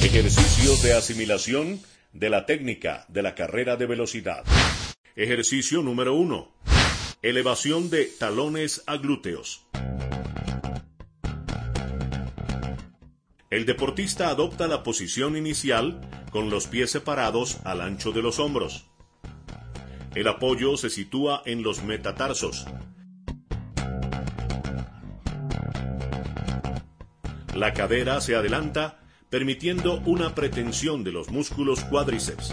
Ejercicios de asimilación de la técnica de la carrera de velocidad. Ejercicio número 1. Elevación de talones a glúteos. El deportista adopta la posición inicial con los pies separados al ancho de los hombros. El apoyo se sitúa en los metatarsos. La cadera se adelanta, permitiendo una pretensión de los músculos cuádriceps.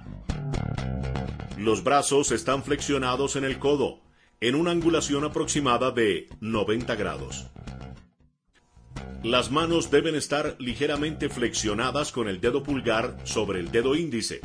Los brazos están flexionados en el codo, en una angulación aproximada de 90 grados. Las manos deben estar ligeramente flexionadas con el dedo pulgar sobre el dedo índice.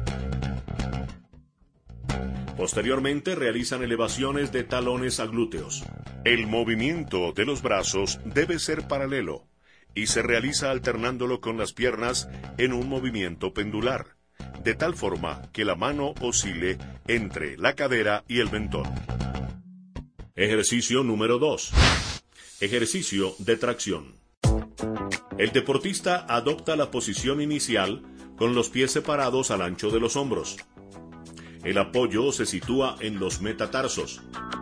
Posteriormente realizan elevaciones de talones a glúteos. El movimiento de los brazos debe ser paralelo y se realiza alternándolo con las piernas en un movimiento pendular, de tal forma que la mano oscile entre la cadera y el mentón. Ejercicio número 2. Ejercicio de tracción. El deportista adopta la posición inicial con los pies separados al ancho de los hombros. El apoyo se sitúa en los metatarsos.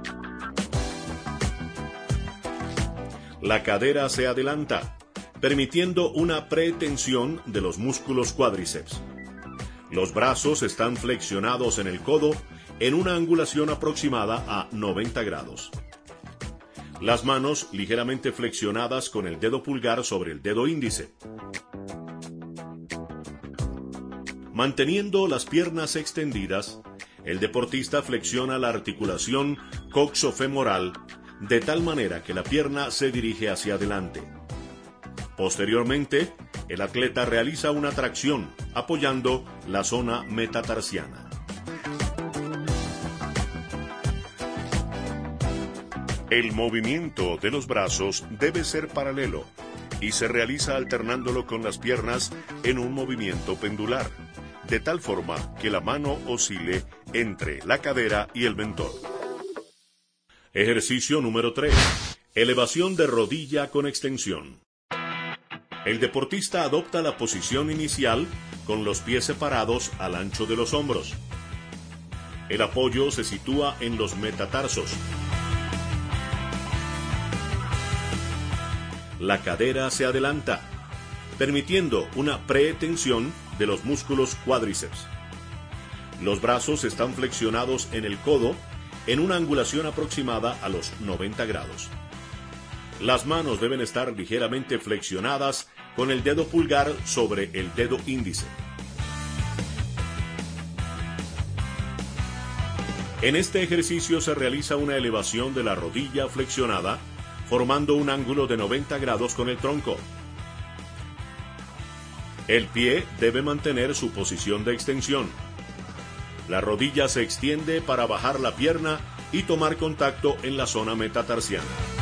La cadera se adelanta, permitiendo una pretensión de los músculos cuádriceps. Los brazos están flexionados en el codo en una angulación aproximada a 90 grados. Las manos ligeramente flexionadas con el dedo pulgar sobre el dedo índice. Manteniendo las piernas extendidas, el deportista flexiona la articulación coxofemoral de tal manera que la pierna se dirige hacia adelante. Posteriormente, el atleta realiza una tracción apoyando la zona metatarsiana. El movimiento de los brazos debe ser paralelo y se realiza alternándolo con las piernas en un movimiento pendular, de tal forma que la mano oscile entre la cadera y el mentón. Ejercicio número 3. Elevación de rodilla con extensión. El deportista adopta la posición inicial con los pies separados al ancho de los hombros. El apoyo se sitúa en los metatarsos. La cadera se adelanta, permitiendo una pretensión de los músculos cuádriceps. Los brazos están flexionados en el codo en una angulación aproximada a los 90 grados. Las manos deben estar ligeramente flexionadas con el dedo pulgar sobre el dedo índice. En este ejercicio se realiza una elevación de la rodilla flexionada, formando un ángulo de 90 grados con el tronco. El pie debe mantener su posición de extensión. La rodilla se extiende para bajar la pierna y tomar contacto en la zona metatarsiana.